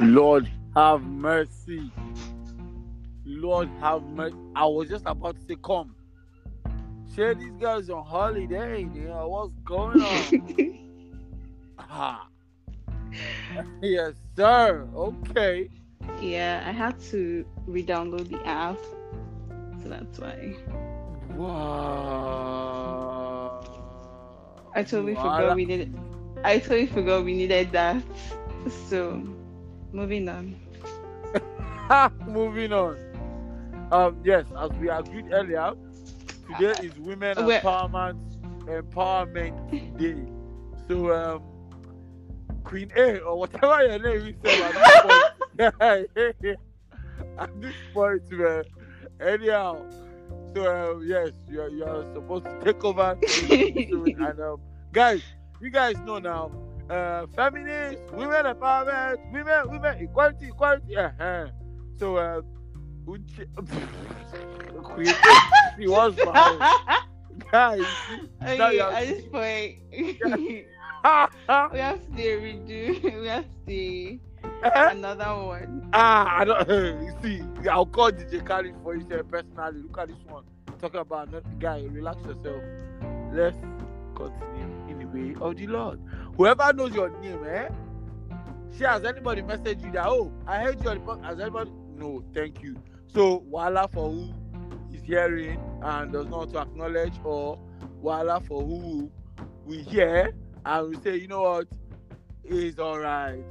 Lord have mercy. Lord have mercy. I was just about to say, come. Share these guys on holiday. What's going on? Ah, yes, sir. Okay. Yeah, I had to re-download the app, so that's why. Wow. I totally forgot Voila. we needed. I totally forgot we needed that. So, moving on. Moving on. Yes, as we agreed earlier, today is Women Well, Empowerment Day. So, Queen A or whatever your name is, at this point, at this point, man. Anyhow, so yes, you're supposed to take over soon, and guys, you guys know now, feminists, women empowerment, women equality. So Queen, she was my guys. okay, at this point, we have to redo. We have to another one. I don't. You see, I'll call DJ Khaled for you personally. Look at this one. Talk about nothing, guy. Relax yourself. Let's continue in the way of the Lord. Whoever knows your name, has anybody messaged you that? Oh, I heard you on the podcast. Has anybody? No, thank you. So, voila for who is hearing and does not want to acknowledge, or voila for who we hear and we say, you know what, it's alright.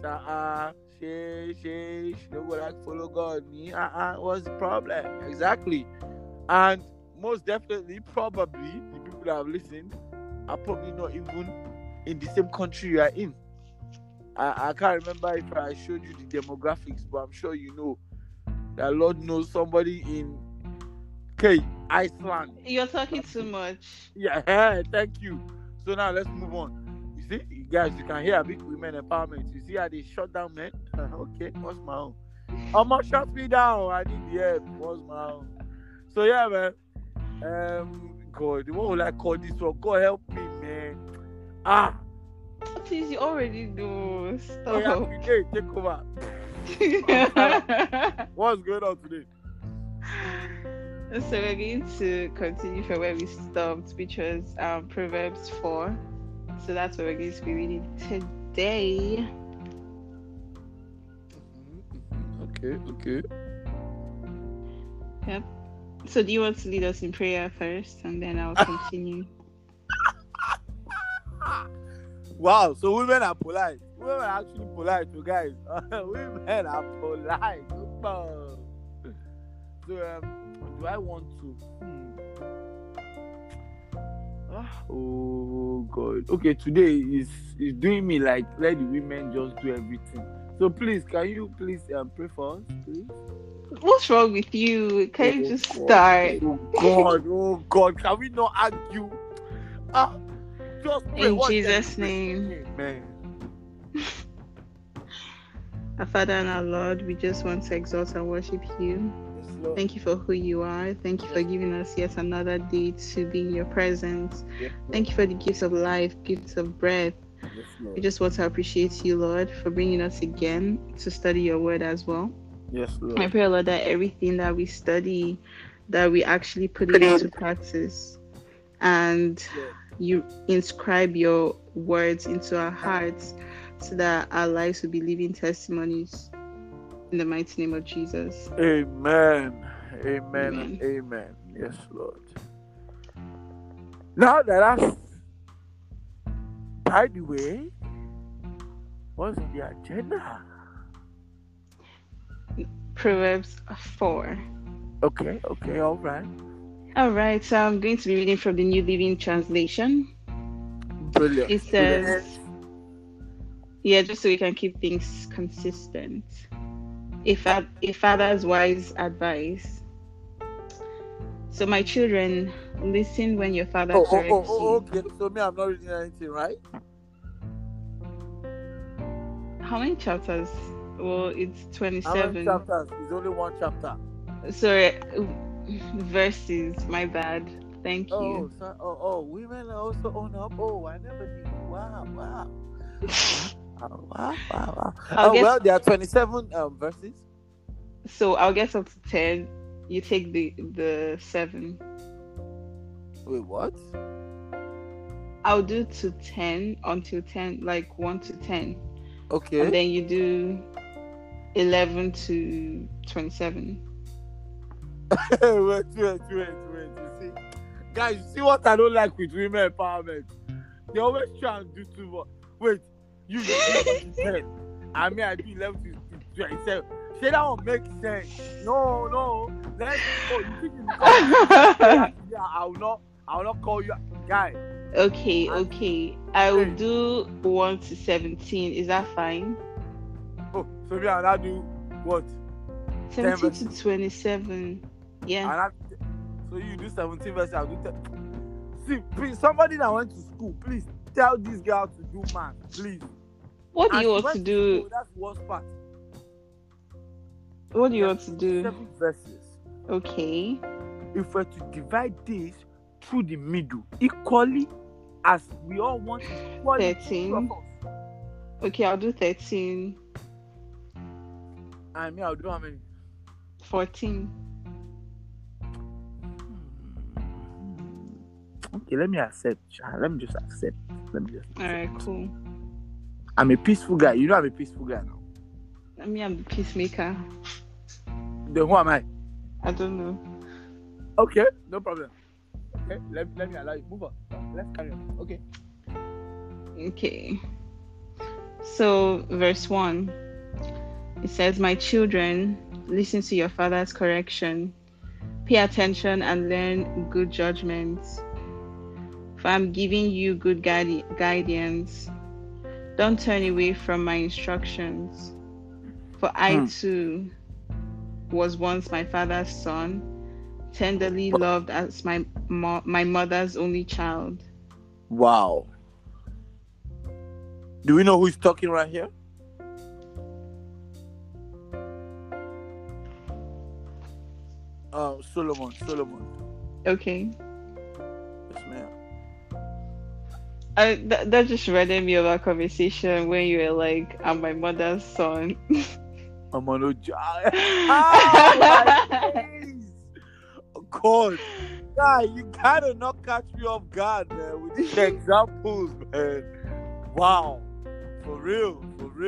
She don't go like follow God. Me, what's the problem? Exactly. And most definitely, probably the people that have listened are probably not even in the same country you are in. I can't remember if I showed you the demographics, but I'm sure you know that Lord knows somebody in Iceland. You're talking too much. Yeah, thank you. So now let's move on. You see, guys, you can hear a big women empowerment. You see how they shut down men? Okay, what's my own? Almost shut me down. I need the help. What's my own? So yeah, man. God, what will I call this one? God help me, man. Please, you already do. Stop. Oh, yeah, okay, take over. What's going on today? So we're going to continue from where we stopped, which was Proverbs 4. So that's what we're going to be reading today. Okay. Yep. So do you want to lead us in prayer first, and then I'll continue? Wow, so women are polite. Women are actually polite, you guys. Women are polite. So, do I want to? Oh God. Okay, today is doing me like let the women just do everything. So please, can you please pray for us, please? What's wrong with you? Can you just start? Oh God, can we not argue? Just pray. In Jesus' name. Amen. Our Father and our Lord, we just want to exalt and worship you. Yes, thank you for who you are. Thank you for giving us yet another day to be in your presence. Yes, thank you for the gifts of life, gifts of breath. Yes, we just want to appreciate you, Lord, for bringing us again to study your word as well. Yes, Lord. I pray, Lord, that everything that we study, that we actually put it into practice, and you inscribe your words into our hearts so that our lives will be living testimonies. In the mighty name of Jesus. Amen. Yes, Lord. Now that's by the way, what's on the agenda? Proverbs 4. Okay, all right. So I'm going to be reading from the New Living Translation. Brilliant. It says, just so we can keep things consistent. A father's wise advice. So my children, listen when your father corrects you. Okay. So me, I'm not reading anything, right? How many chapters? Well, it's 27. How many chapters? It's only one chapter. Sorry, verses. My bad. Thank you. Women also own up. Oh, I never knew. Wow. Wow. I'll Oh get well, there are 27 verses. so I'll get up to 10. You take the 7. Wait, what? I'll do to 10 until 10, like 1 to 10, Okay. and then you do 11 to 27. wait. You see, guys, you see what I don't like with women empowerment? They always try and do too much. Wait, you do 1 to 10. I mean, I do 11 to 27. Say that one makes sense. No. Let's go. You think you I will not call you guy. Okay. I will do 1 to 17. Is that fine? Oh, so me and I do what? 17 to 27. Yeah. So you do 17 verses, I'll do 10. See, please, somebody that went to school, please tell this girl to do math, please. What do you want to do? School, that's the worst part. What do you want to do? 7 verses. Okay. If we're to divide this through the middle equally, as we all want equally, 13. Okay, I'll do 13. And me, I'll do how many? 14. Okay, let me accept. Let me just accept. Alright, cool. I'm a peaceful guy. You know I'm a peaceful guy now. I mean, I'm the peacemaker. Then who am I? I don't know. Okay, no problem. Okay, let me allow you. Move on. Let's carry on. Okay. So, verse 1. It says, "My children, listen to your father's correction. Pay attention and learn good judgment. For I'm giving you good guidance. Don't turn away from my instructions. For I too was once my father's son, tenderly loved as my mother's only child." Wow. Do we know who's talking right here? Solomon. Okay. Yes, ma'am. That just reminded me of our conversation when you were like, "I'm my mother's son." I'm on my days. God. Guy, you gotta not catch me off guard, man, with these examples, man. Wow. For real.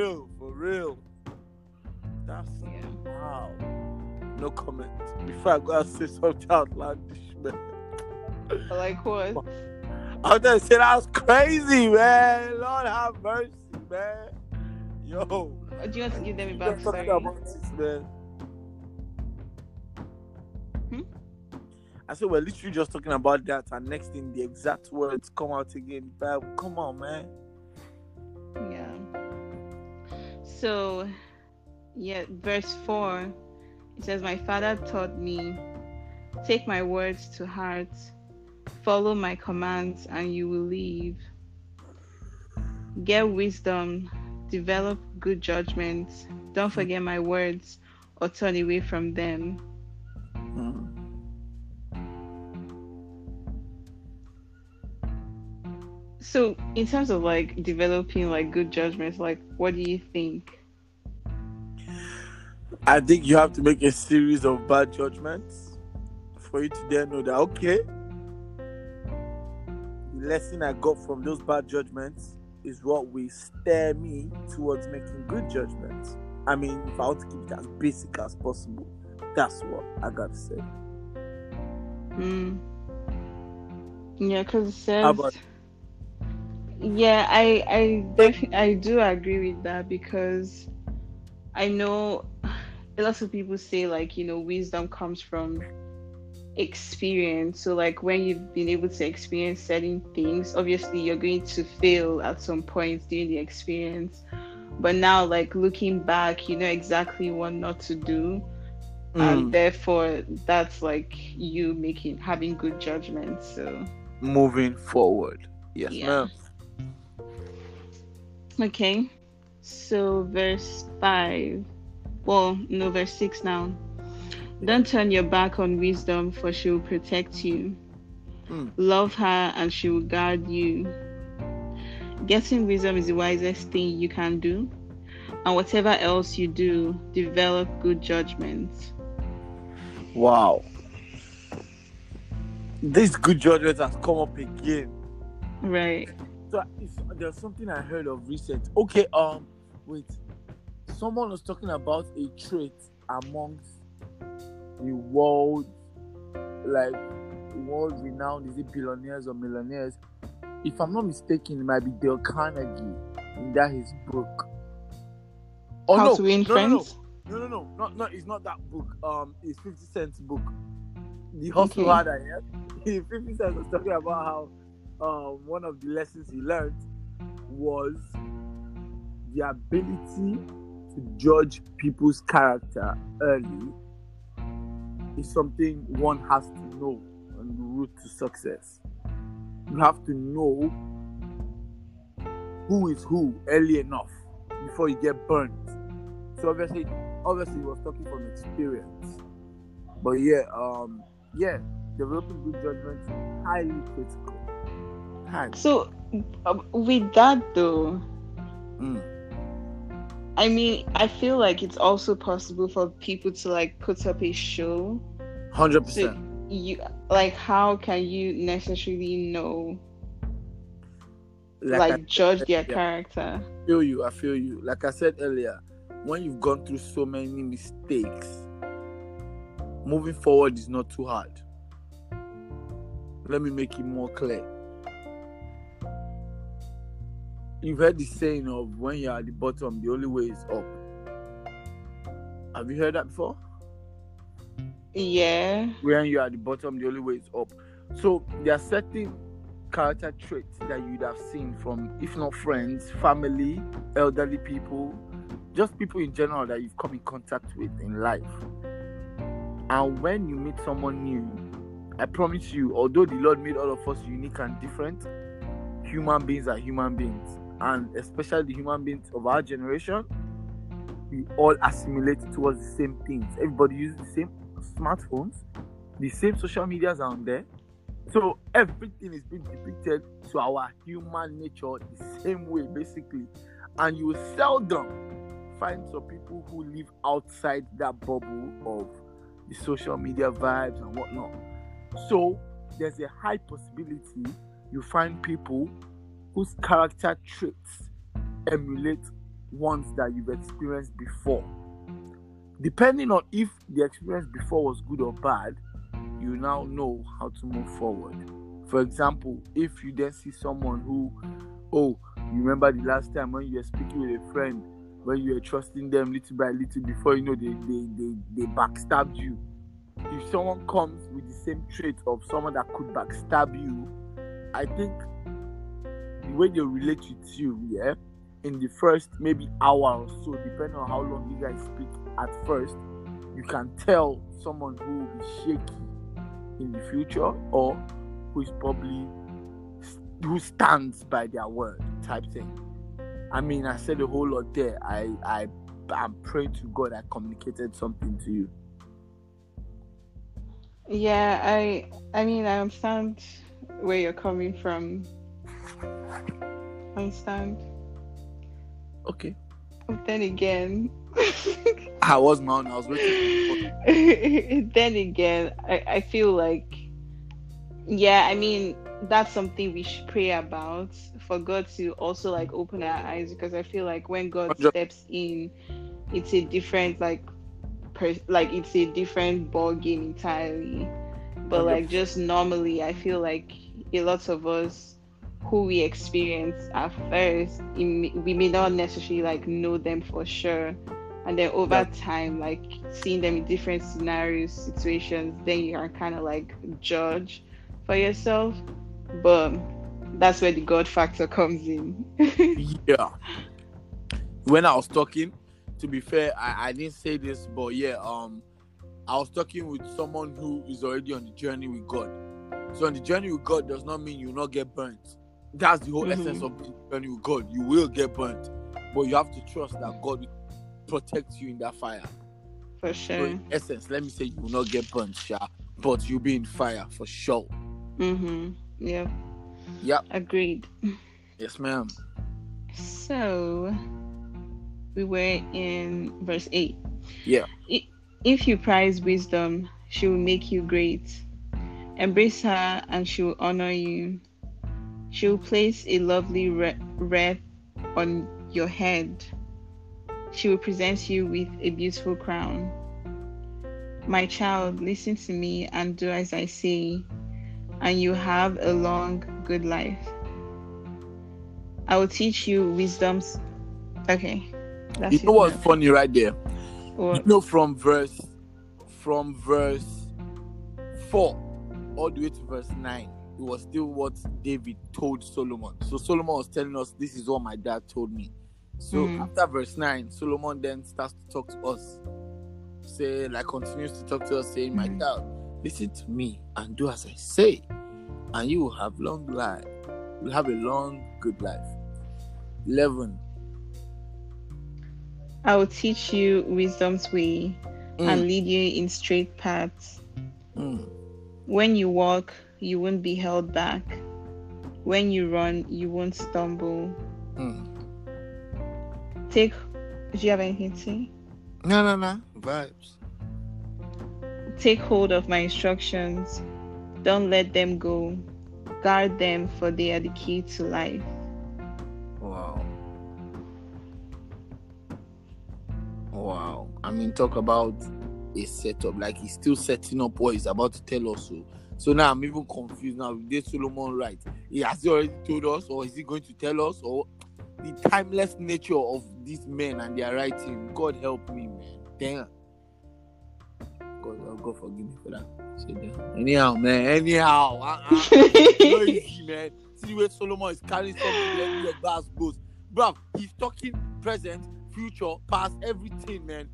That's wow. No comment. Before I go and say something outlandish, man. Like what? I'm gonna say that's crazy, man. Lord have mercy, man. Yo. Do you want to give them a backstory? About this, man. I said we're literally just talking about that, and next thing the exact words come out again. Bible, come on, man. Yeah. So, verse 4. It says, "My father taught me, take my words to heart, follow my commands, and you will live. Get wisdom, develop good judgment. Don't forget my words or turn away from them." So, in terms of like developing like good judgments, like what do you think? I think you have to make a series of bad judgments for you to then know that, okay, the lesson I got from those bad judgments is what will steer me towards making good judgments. I mean, if I want to keep it as basic as possible, that's what I gotta say. Yeah, because it says... Yeah, I do agree with that, because I know a lot of people say, like, you know, wisdom comes from experience. So like when you've been able to experience certain things, obviously you're going to fail at some point during the experience, but now like looking back, you know exactly what not to do, and therefore that's like you having good judgment. So moving forward. Yes, ma'am. Okay, so verse 6 now. "Don't turn your back on wisdom, for she will protect you. Love her and she will guard you. getting wisdom is the wisest thing you can do. And whatever else you do, develop good judgment. Wow. This good judgment has come up again. Right. So there's something I heard of recent. Okay, wait. Someone was talking about a trait amongst the world renowned, is it billionaires or millionaires? If I'm not mistaken, it might be Dale Carnegie in that his book. Oh, How to Win Friends? No. It's not that book. It's 50 Cent's book. The Hustle Harder, yeah? 50 Cent was talking about how one of the lessons he learned was the ability to judge people's character early is something one has to know on the route to success. You have to know who is who early enough before you get burnt. So obviously he was talking from experience. But developing good judgment is highly critical. So with that though, I mean, I feel like it's also possible for people to like put up a show. 100%. So you like, how can you necessarily know, judge their character? I feel you. Like I said earlier, when you've gone through so many mistakes, moving forward is not too hard. Let me make it more clear. You've heard the saying of when you're at the bottom, the only way is up. Have you heard that before? Yeah. When you're at the bottom, the only way is up. So there are certain character traits that you'd have seen from, if not friends, family, elderly people, just people in general that you've come in contact with in life. And when you meet someone new, I promise you, although the Lord made all of us unique and different, human beings are human beings. And especially the human beings of our generation, we all assimilate towards the same things. Everybody uses the same smartphones, the same social medias are on there. So everything is being depicted to our human nature the same way, basically. And you will seldom find some people who live outside that bubble of the social media vibes and whatnot. So there's a high possibility you find people whose character traits emulate ones that you've experienced before. Depending on if the experience before was good or bad, you now know how to move forward. For example, if you then see someone who, you remember the last time when you were speaking with a friend, when you were trusting them little by little, before you know they backstabbed you. If someone comes with the same trait of someone that could backstab you, I think the way they relate with you, in the first maybe hour or so, depending on how long you guys speak at first, you can tell someone who will be shaky in the future or who stands by their word type thing. I mean, I said a whole lot there. I'm praying to God I communicated something to you. Yeah, I mean, I understand where you're coming from. I understand. Okay. But then again, I was waiting. Then again, I feel like, I mean, that's something we should pray about, for God to also like open our eyes, because I feel like when God steps in, it's a different it's a different ball game entirely. But like just normally, I feel like a lot of us who we experience at first, we may not necessarily like know them for sure, and then over time, like seeing them in different scenarios, situations, then you can kind of like judge for yourself. But that's where the God factor comes in. Yeah. When I was talking, to be fair, I didn't say this, but I was talking with someone who is already on the journey with God. So on the journey with God does not mean you will not get burnt. That's the whole essence of being on the journey with God. You will get burnt, but you have to trust that God will protect you in that fire. For sure. So in essence, let me say you will not get burnt, but you'll be in fire for sure. Yeah. Yep. Agreed. Yes, ma'am. So we were in verse 8. Yeah. If you prize wisdom, she will make you great. Embrace her and she will honor you. She will place a lovely wreath on your head. She will present you with a beautiful crown. My child, listen to me and do as I say, and you have a long, good life. I will teach you wisdom's. Okay, You know what's funny right there? What? You know, from verse 4 all the way to verse 9, it was still what David told Solomon. So Solomon was telling us, this is what my dad told me. So after verse 9, Solomon then starts to talk to us. Continues to talk to us, saying, my child, listen to me and do as I say, and you will have long life. You'll have a long, good life. 11. I will teach you wisdom's way and lead you in straight paths. When you walk, you won't be held back. When you run, you won't stumble. Do you have anything to say? No. Vibes. Take hold of my instructions. Don't let them go. Guard them, for they are the key to life. Wow. I mean, talk about a setup. Like, he's still setting up what he's about to tell us. So now I'm even confused now. Did Solomon right? Has he already told us, or is he going to tell us? Or the timeless nature of these men and their writing? God help me, man. Damn. God forgive me for that. Anyhow, man. No easy, man. See the way Solomon is carrying something like your glass goes. Bruv, he's talking present, future, past, everything, man.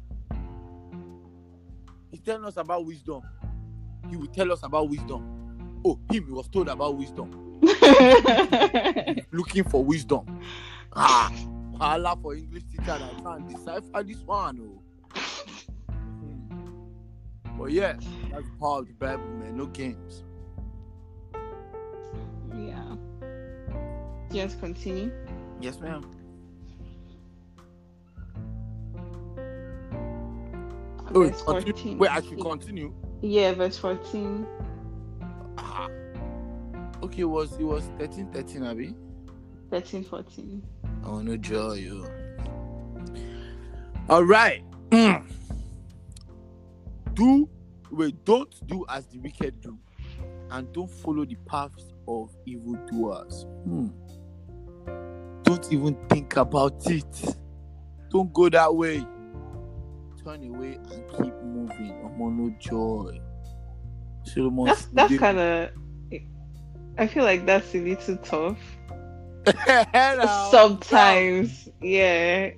He's telling us about wisdom. He will tell us about wisdom. He was told about wisdom. Looking for wisdom. Allah for English teacher that can't decipher this one. But yeah, that's the power of the Bible, man. No games. Yeah. Just continue. Yes, ma'am. Verse 14. Wait, I should continue. Yeah, verse 14. Okay, it was 13, Abby. 13-14. Oh, no joy, yo. All right. Don't do as the wicked do, and don't follow the paths of evildoers. Don't even think about it. Don't go that way. Turn away and keep moving. No joy. That's kind of. I feel like that's a little tough. Sometimes, yeah.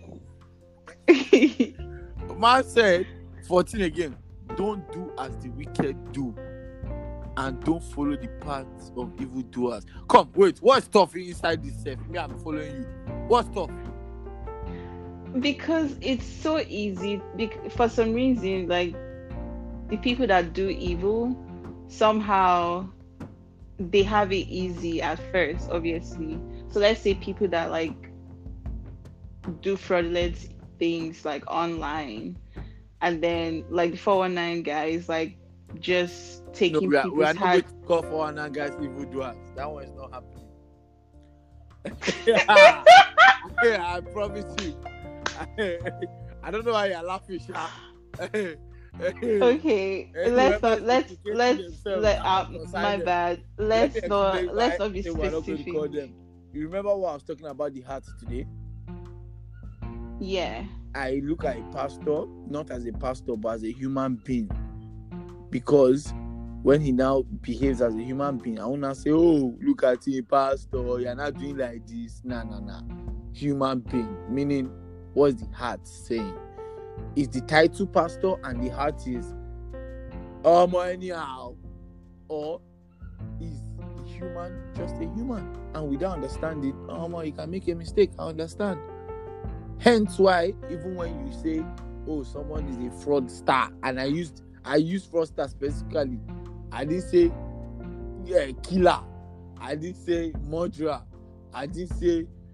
Man said 14 again. Don't do as the wicked do, and don't follow the paths of evildoers. Come, wait. What's tough inside this self? Me, I'm following you. What's tough? Because it's so easy. For some reason, like the people that do evil, somehow they have it easy at first, obviously. So let's say people that like do fraudulent things like online, and then like the 419 guys like just taking people's we are not going to call 419 guys evildoers. That one is not happening. Yeah, I promise you. I don't know why you're laughing, Sha. Okay, let's my bad. Let's not be specific. You remember what I was talking about the heart today? Yeah. I look at a pastor not as a pastor but as a human being, because when he now behaves as a human being, I wanna say, oh, look at him, pastor, you're not doing like this. Nah. Human being, meaning what's the heart saying? Is the title pastor and the heart is anyhow, or is the human just a human and we don't understand it? You can make a mistake, I understand. Hence why even when you say, oh, someone is a fraudster, and I used fraudster specifically, I didn't say killer, I didn't say murderer, I didn't say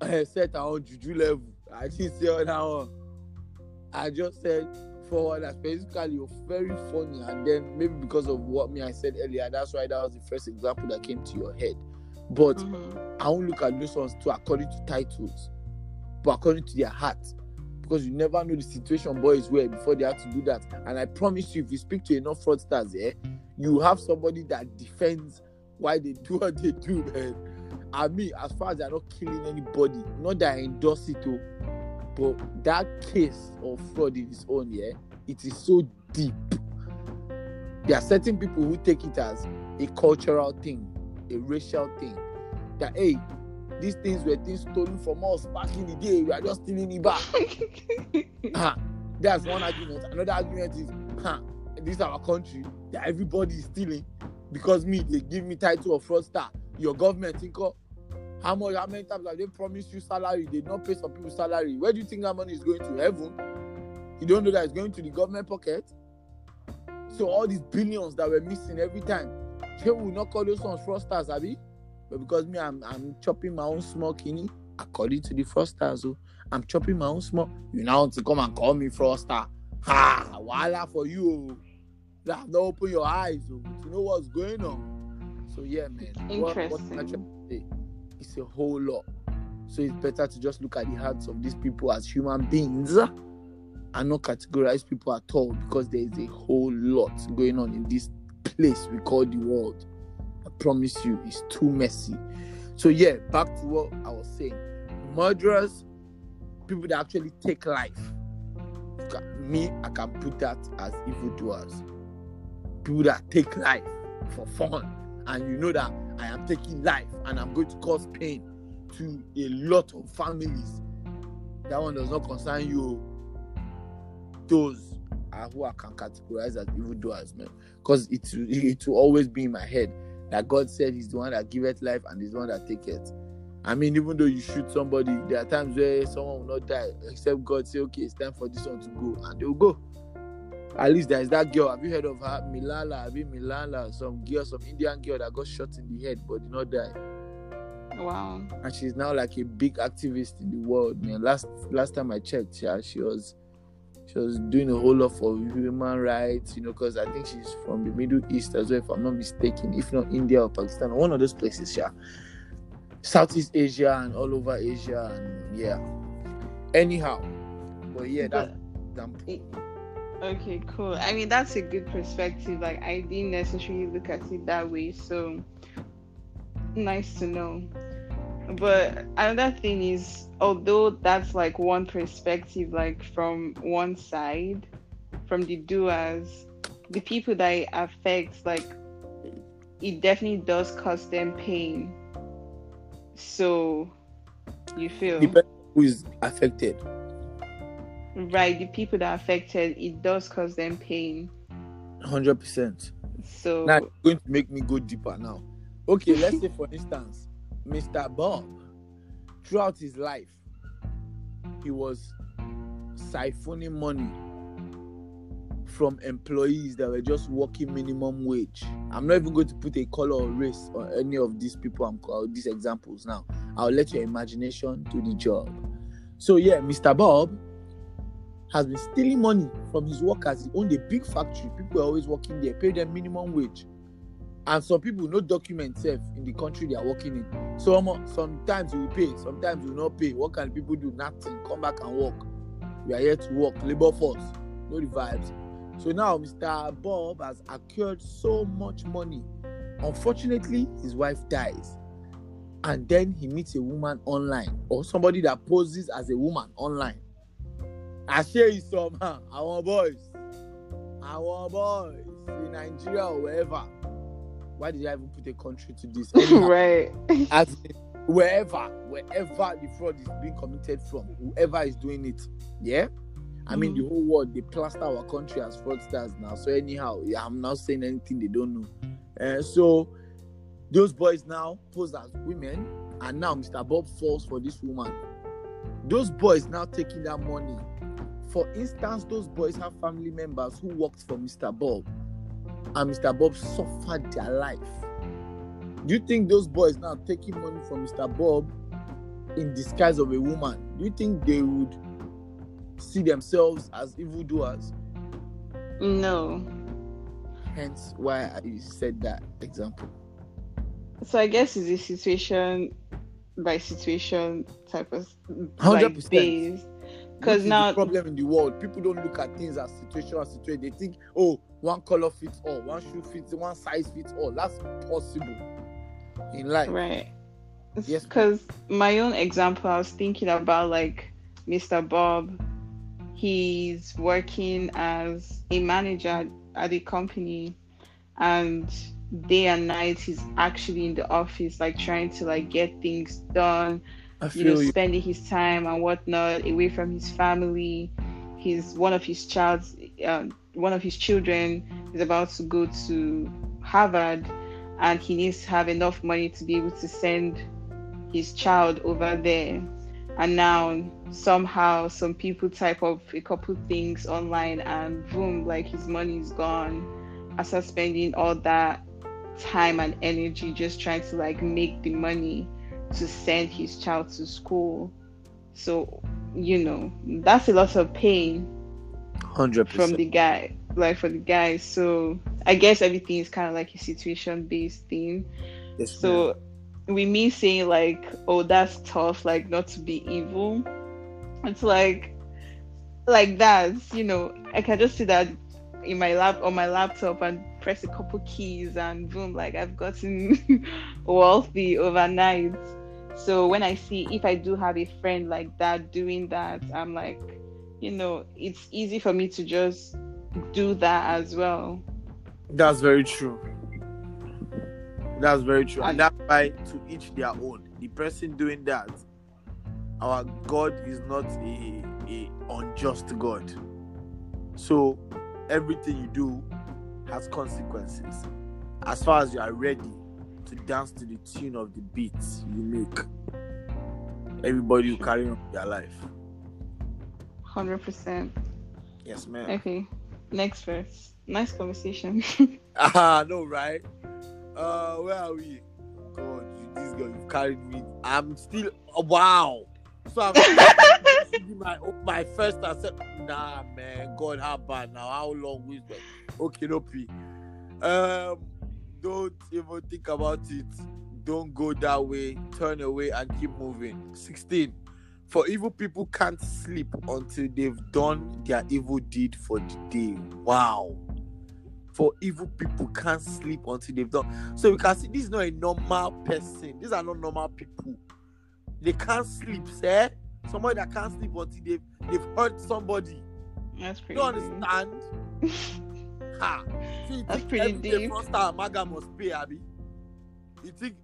set on juju level. I didn't say on that one. I just said forward that basically you're very funny, and then maybe because of what I said earlier, that's why that was the first example that came to your head. But I won't look at those ones too according to titles, but according to their heart. Because you never know the situation boys were before they had to do that. And I promise you, if you speak to enough fraudsters, you have somebody that defends why they do what they do, man. I mean, as far as they're not killing anybody, not that I endorse it, but that case of fraud in its own, it is so deep. There are certain people who take it as a cultural thing, a racial thing. That, hey, these things were things stolen from us back in the day. We are just stealing it back. That's one argument. Another argument is, this is our country that everybody is stealing because they give me title of fraudster. Your government think how many times have they promised you salary? They don't pay some people salary. Where do you think that money is going to? Heaven? You don't know that it's going to the government pocket? So all these billions that we're missing every time, they will not call those ones fraudsters, Abi? But because I'm chopping my own small kidney, according to the fraudsters, I'm chopping my own small. You now want to come and call me fraudster? Voila for you. You have to open your eyes to know what's going on. So yeah, man. Interesting. It's a whole lot. So it's better to just look at the hearts of these people as human beings and not categorize people at all, because there is a whole lot going on in this place we call the world. I promise you, it's too messy. So yeah, back to what I was saying. Murderers, people that actually take life. I can put that as evildoers. People that take life for fun, and you know that I am taking life and I'm going to cause pain to a lot of families. That one does not concern you. Those are who I can categorize as evildoers, man. Because it will always be in my head that God said He's the one that giveth life and He's the one that taketh. I mean, even though you shoot somebody, there are times where someone will not die, except God say, okay, it's time for this one to go, and they will go. At least there is that girl. Have you heard of her? Milala, some Indian girl that got shot in the head but did not die. Wow. And she's now like a big activist in the world, man. Last time I checked, she was doing a whole lot for human rights, because I think she's from the Middle East as well, if I'm not mistaken, if not India or Pakistan, or one of those places, Southeast Asia and all over Asia, and anyhow. But yeah, that's okay, cool. I mean, that's a good perspective. Like, I didn't necessarily look at it that way, so nice to know. But another thing is, although that's like one perspective, like from one side, from the doers, the people that it affects, like, it definitely does cause them pain. So, you feel? Depends who is affected. Right, the people that are affected, it does cause them pain. 100%. So now, it's going to make me go deeper now. Okay, let's say for instance, Mr. Bob, throughout his life, he was siphoning money from employees that were just working minimum wage. I'm not even going to put a color or race on any of these people, these examples now. I'll let your imagination do the job. So yeah, Mr. Bob has been stealing money from his workers. He owned a big factory. People are always working there, pay them minimum wage. And some people no document safe in the country they are working in. So sometimes you will pay, sometimes you will not pay. What can people do? Nothing. Come back and work. We are here to work. Labor force. No the vibes. So now Mr. Bob has acquired so much money. Unfortunately, his wife dies. And then he meets a woman online, or somebody that poses as a woman online. I share you some, our boys in Nigeria or wherever. Why did I even put a country to this? Right. As wherever the fraud is being committed from, whoever is doing it, yeah. I mean, the whole world, they plaster our country as fraudsters now. So anyhow, I'm not saying anything they don't know. So those boys now pose as women, and now Mr. Bob falls for this woman. Those boys now taking that money. For instance, those boys have family members who worked for Mr. Bob, and Mr. Bob suffered their life. Do you think those boys now taking money from Mr. Bob in disguise of a woman, do you think they would see themselves as evildoers? No. Hence why I said that example. So I guess it's a situation by situation type of 100%. base. Because now the problem in the world, people don't look at things as situation. They think, oh, one color fits all, one shoe fits, one size fits all. That's possible in life. Right. Yes. Because my own example, I was thinking about like Mr. Bob. He's working as a manager at a company, and day and night he's actually in the office, like trying to like get things done, spending his time and whatnot away from his family. One of his children is about to go to Harvard, and he needs to have enough money to be able to send his child over there. And now somehow some people type up a couple things online, and boom, like his money is gone. After spending all that time and energy just trying to like make the money to send his child to school. So, that's a lot of pain 100% from the guy, like for the guy. So I guess everything is kind of like a situation based thing. Yes, so with me saying like, oh, that's tough, like not to be evil, it's like that, I can just see that in my on my laptop and press a couple keys and boom, like I've gotten wealthy overnight. So when I see, if I do have a friend like that doing that, I'm like, it's easy for me to just do that as well. That's very true. And that's why, to each their own. The person doing that, our God is not a unjust God. So everything you do has consequences. As far as you are ready to dance to the tune of the beats you make, everybody will carry on their life. 100%. Yes, ma'am. Okay, next verse. Nice conversation. No, right? Where are we? God, this girl, you've carried me. I'm still, wow. So I'm my first accept. Nah, man, God, how bad now? How long will it? Okay, no P. Don't even think about it. Don't go that way. Turn away and keep moving. 16. For evil people can't sleep until they've done their evil deed for the day. Wow. For evil people can't sleep until they've done. So you can see this is not a normal person. These are not normal people. They can't sleep, sir. Somebody that can't sleep until they've hurt somebody. That's pretty. You understand? Ha. So you That's think pretty every day deep. first time Maga must pay, Abby? You think?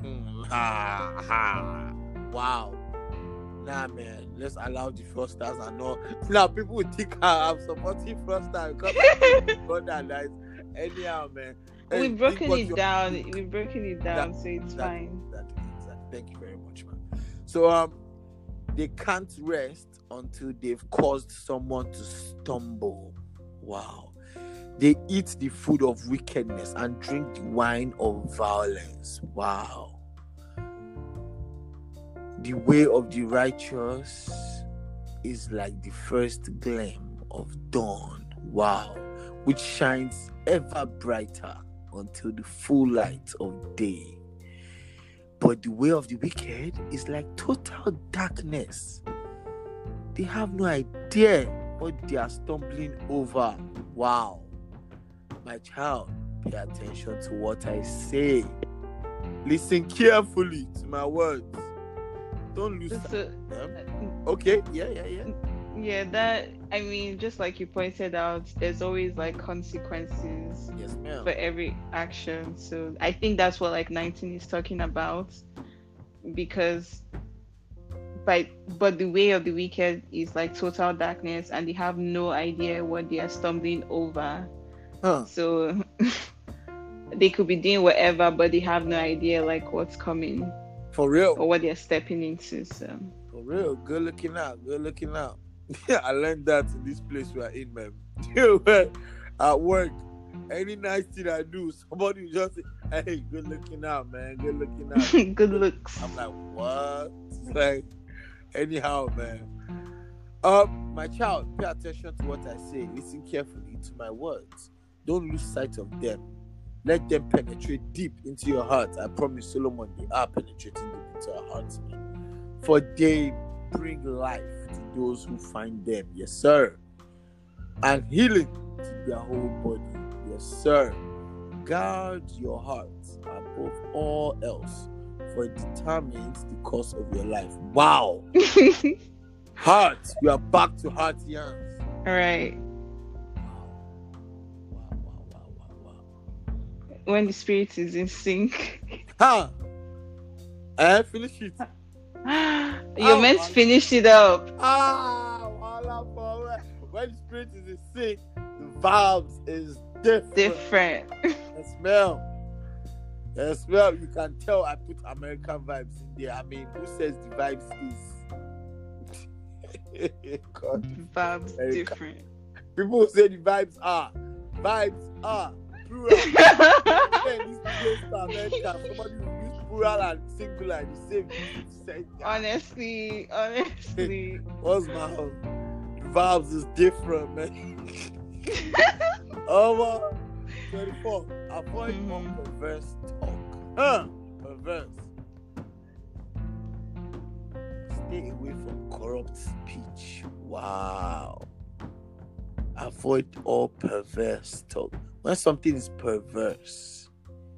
Wow. Nah, man. Let's allow the fraudsters and all. Now people will think I'm supporting fraudsters because brother lies. Anyhow, man. We've broken it down. So it's fine. Thank you very much, man. So they can't rest until they've caused someone to stumble. Wow. They eat the food of wickedness and drink the wine of violence. Wow. The way of the righteous is like the first gleam of dawn. Wow. Which shines ever brighter until the full light of day. But the way of the wicked is like total darkness. They have no idea what they are stumbling over. Wow. My child, pay attention to what I say. Listen carefully to my words. Don't lose sight of them. Okay, yeah. Yeah, that, I mean, just like you pointed out, there's always like consequences, yes, ma'am, for every action. So I think that's what like 19 is talking about, because but the way of the wicked is like total darkness, and they have no idea what they are stumbling over. So they could be doing whatever, but they have no idea like what's coming. For real. Or what they're stepping into. So for real. Good looking out. Yeah, I learned that in this place we are in, man. At work, any nice thing I do, somebody will just say, hey, good looking out, man. Good looking out. Good looks. I'm like, what? like, anyhow, man. My child, pay attention to what I say. Listen carefully to my words. Don't lose sight of them. Let them penetrate deep into your heart. I promise, Solomon, they are penetrating deep into our hearts, man. For they bring life to those who find them. Yes, sir. And healing to their whole body. Yes, sir. Guard your heart above all else, for it determines the course of your life. Wow. Heart. We are back to heart yarns. All right. Wow. When the spirit is in sync. Ha! I finish it. You're meant to finish it up. When the spirit is in sync, the vibes is different. The smell. You can tell I put American vibes in there. I mean, who says the vibes is? God, Vibes different. People who say the vibes are plural. Then this to America, somebody will use plural and singular in the same. Honestly. What's my home? The vibes is different, man. Over 24. Avoid all perverse talk. Perverse. Stay away from corrupt speech. Wow. Avoid all perverse talk. When something is perverse,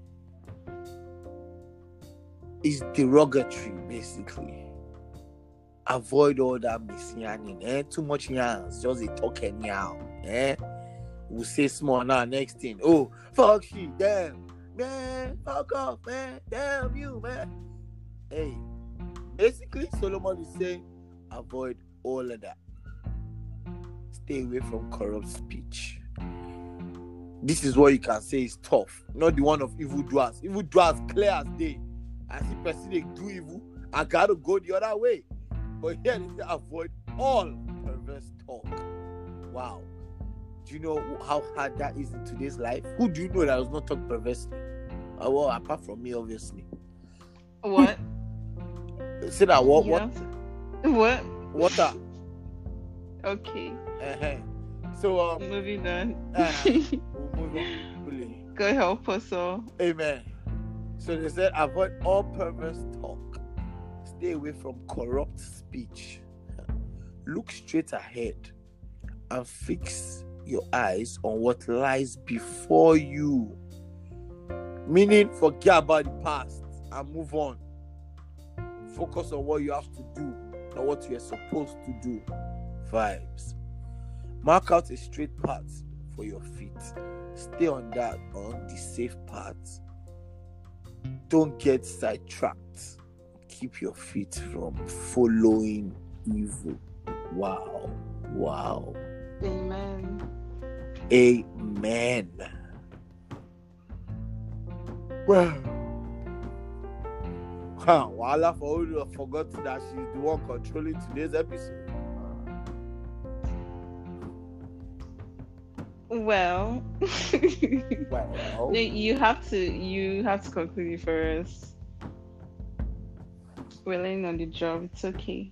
it's derogatory, basically. Avoid all that missing. Too much yarns, just a talk anyhow. We'll say small now, next thing. Oh, fuck she, damn. Man, fuck off, man. Damn you, man. Hey. Basically, Solomon is saying, avoid all of that. Stay away from corrupt speech. This is what you can say is tough. Not the one of evildoers. Evildoers clear as day. I see person they do evil, I gotta go the other way. But here they say avoid all perverse talk. Wow. Do you know how hard that is in today's life? Who do you know that does not talk perversely? Well, apart from me, obviously. What? Say that what? Yeah. What? Water. Okay. So moving on. We'll move on. God help us all. Amen. So they said avoid all perverse talk. Stay away from corrupt speech. Look straight ahead and fix your eyes on what lies before you. Meaning, forget about the past and move on. Focus on what you have to do, not what you are supposed to do. Vibes. Mark out a straight path for your feet. Stay on the safe path. Don't get sidetracked. Keep your feet from following evil. Wow. Amen. Well, Wala for who forgot that she's the one controlling today's episode. Well, no, you have to conclude it for us. We're laying on the job. It's okay.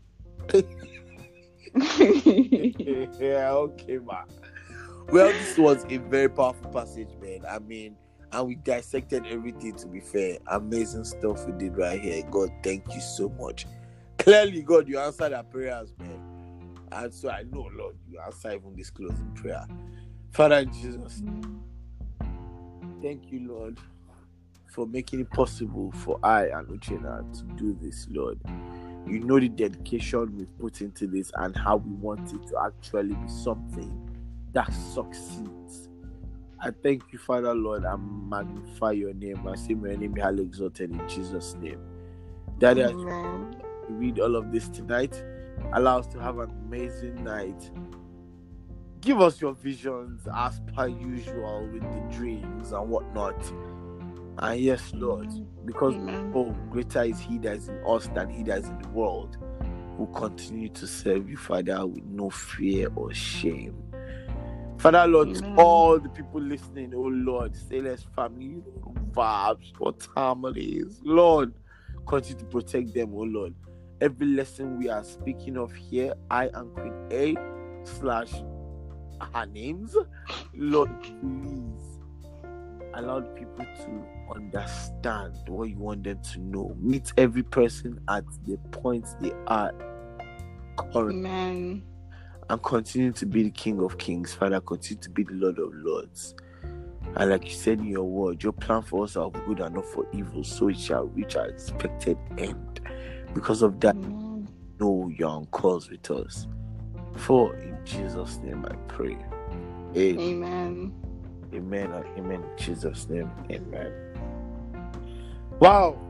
Yeah, okay, man. Well, this was a very powerful passage, man. I mean, and we dissected everything, to be fair. Amazing stuff we did right here. God, thank you so much. Clearly, God, you answered our prayers, man. And so I know, Lord, you answer even this closing prayer. Father, in Jesus, thank you, Lord, for making it possible for I and Uchenna to do this, Lord. You know the dedication we've put into this and how we want it to actually be something that succeeds. I thank you, Father, Lord, and magnify your name. I say may your name be highly exalted in Jesus' name. Daddy, as we read all of this tonight, allow us to have an amazing night. Give us your visions as per usual with the dreams and whatnot. And yes, Lord, because greater is He that is in us than he that is in the world, we'll continue to serve you, Father, with no fear or shame. Father, Lord, to all the people listening, oh Lord, Sailors family, vibes, what families, Lord, continue to protect them, oh Lord. every lesson we are speaking of here, I and Queen A / her names, Lord, please allow the people to understand what you want them to know. Meet every person at the point they are currently. Amen. And continue to be the King of Kings. Father, continue to be the Lord of Lords. And like you said in your word, your plan for us are good and not for evil, so it shall reach our expected end. Because of that, know you're on course with us. For in Jesus' name I pray. Amen. Amen and amen in Jesus' name. Amen. Wow.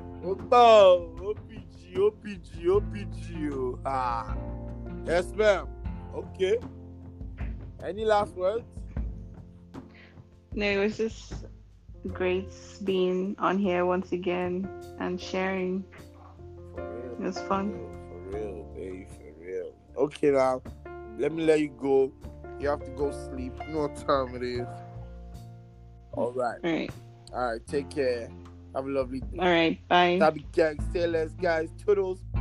OPG. Ah. Yes, ma'am. Okay. Any last words? No, it was just great being on here once again and sharing. For real. It was fun. For real, baby. For real. Okay, now. Let me let you go. You have to go sleep. You know what time it is. All right. Take care. Have a lovely day. All right. Bye. Tabby gang, sailors, guys, toodles.